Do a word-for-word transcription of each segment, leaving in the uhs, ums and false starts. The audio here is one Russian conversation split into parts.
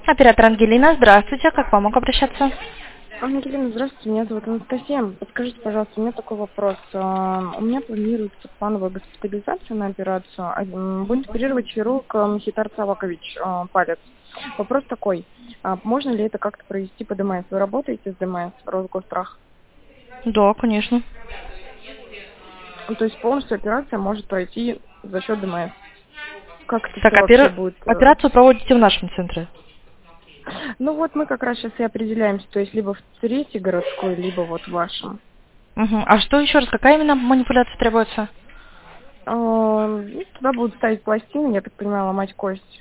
Оператор Ангелина, здравствуйте. Как вам могу обращаться? Ангелина, здравствуйте, меня зовут Анастасия. Подскажите, пожалуйста, у меня такой вопрос. А, У меня планируется плановая госпитализация на операцию. А, м, Будет оперировать хирург а, Мхитар Цавакович а, палец. Вопрос такой, а можно ли это как-то провести по ДМС? Вы работаете с ДМС, Росгострах? Да, конечно. Ну, то есть полностью операция может пройти за счет ДМС. Как это Так, все вообще опера- будет? э? операцию проводите в нашем центре. Ну вот мы как раз сейчас и определяемся, то есть либо в третьей городской, либо вот в вашем. Мгм. А что еще раз? Какая именно манипуляция требуется? А, ну, Туда будут ставить пластины, я так понимаю, ломать кость.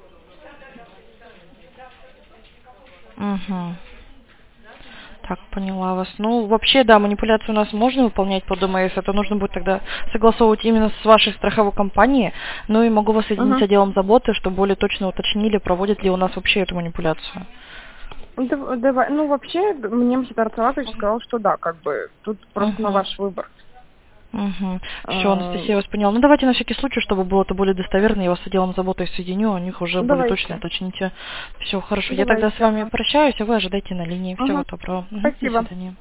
Угу. Так, поняла вас. Ну, вообще, да, манипуляцию у нас можно выполнять по ДМС. Это нужно будет тогда согласовывать именно с вашей страховой компанией. Ну и могу вас соединить с Угу. отделом заботы, чтобы более точно уточнили, проводят ли у нас вообще эту манипуляцию. Дав- Давай, ну вообще, мне Мхитар Цалакович сказал, что да, как бы, тут просто на Угу. ваш выбор. Угу. Все, А, Анастасия, я вас поняла. Ну, давайте на всякий случай, чтобы было это более достоверно, я вас с отделом заботы соединю, у них уже более точно Давайте, уточните. Все, хорошо. Я тогда с давайте. вами прощаюсь, а вы ожидайте на линии. Всего Угу. доброго. Мгм. До Спасибо. свидания.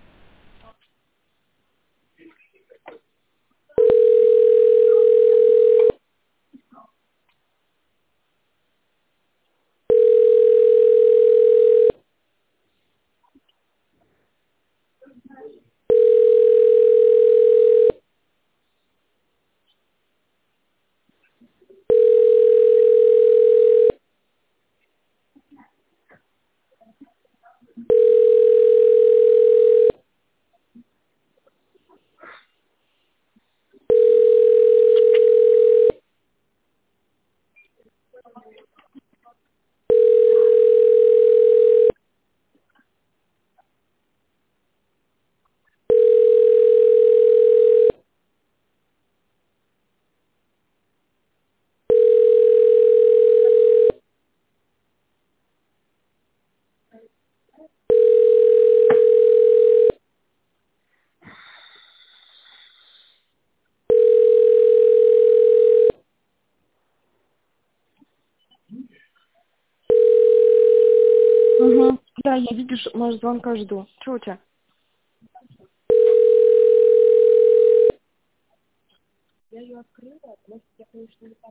Угу. Да, я видишь, может, звонка жду. Что у тебя?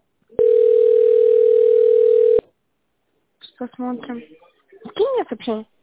Посмотрим. Скинь мне сообщение.